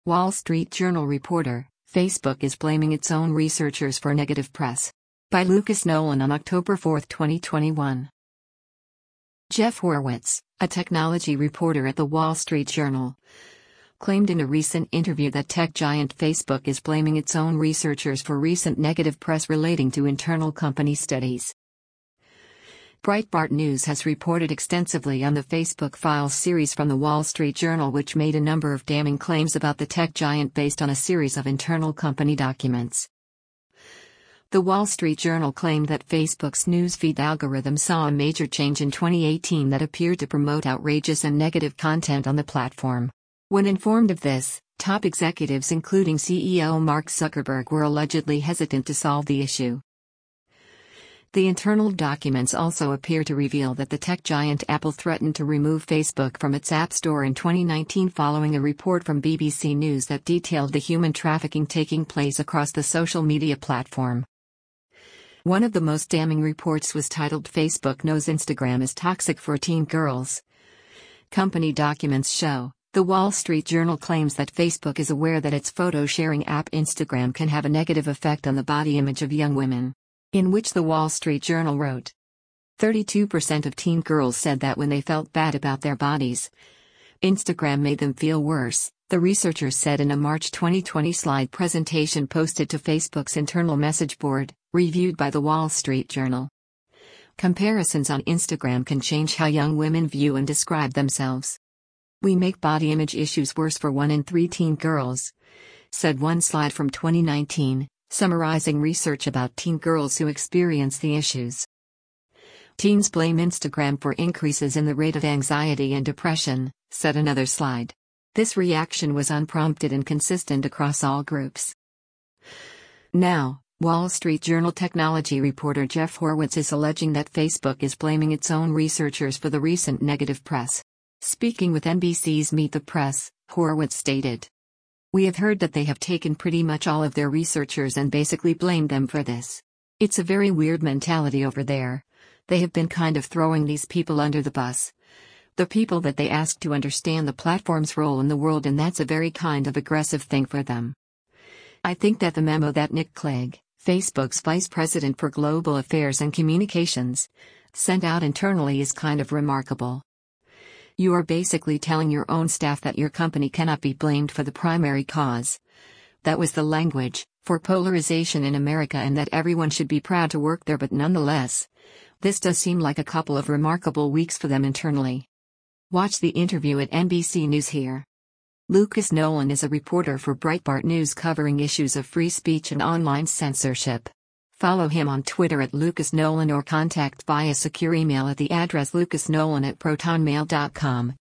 Wall Street Journal reporter, Facebook is blaming its own researchers for negative press. By Lucas Nolan on October 4, 2021. Jeff Horowitz, a technology reporter at the Wall Street Journal, claimed in a recent interview that tech giant Facebook is blaming its own researchers for recent negative press relating to internal company studies. Breitbart News has reported extensively on the Facebook Files series from the Wall Street Journal, which made a number of damning claims about the tech giant based on a series of internal company documents. The Wall Street Journal claimed that Facebook's newsfeed algorithm saw a major change in 2018 that appeared to promote outrageous and negative content on the platform. When informed of this, top executives including CEO Mark Zuckerberg were allegedly hesitant to solve the issue. The internal documents also appear to reveal that the tech giant Apple threatened to remove Facebook from its App Store in 2019 following a report from BBC News that detailed the human trafficking taking place across the social media platform. One of the most damning reports was titled "Facebook Knows Instagram is Toxic for Teen Girls." Company documents show, the Wall Street Journal claims that Facebook is aware that its photo-sharing app Instagram can have a negative effect on the body image of young women. In which the Wall Street Journal wrote, 32% of teen girls said that when they felt bad about their bodies, Instagram made them feel worse, the researchers said in a March 2020 slide presentation posted to Facebook's internal message board, reviewed by the Wall Street Journal. Comparisons on Instagram can change how young women view and describe themselves. We make body image issues worse for 1 in 3 teen girls, said one slide from 2019. Summarizing research about teen girls who experience the issues. Teens blame Instagram for increases in the rate of anxiety and depression, said another slide. This reaction was unprompted and consistent across all groups. Now, Wall Street Journal technology reporter Jeff Horowitz is alleging that Facebook is blaming its own researchers for the recent negative press. Speaking with NBC's Meet the Press, Horowitz stated, "We have heard that they have taken pretty much all of their researchers and basically blamed them for this. It's a very weird mentality over there. They have been kind of throwing these people under the bus. The people that they asked to understand the platform's role in the world, and that's a very kind of aggressive thing for them. I think that the memo that Nick Clegg, Facebook's vice president for global affairs and communications, sent out internally is kind of remarkable. You are basically telling your own staff that your company cannot be blamed for the primary cause. That was the language, for polarization in America, and that everyone should be proud to work there, but nonetheless, this does seem like a couple of remarkable weeks for them internally." Watch the interview at NBC News here. Lucas Nolan is a reporter for Breitbart News covering issues of free speech and online censorship. Follow him on Twitter at Lucas Nolan or contact via secure email at the address lucasnolan@protonmail.com.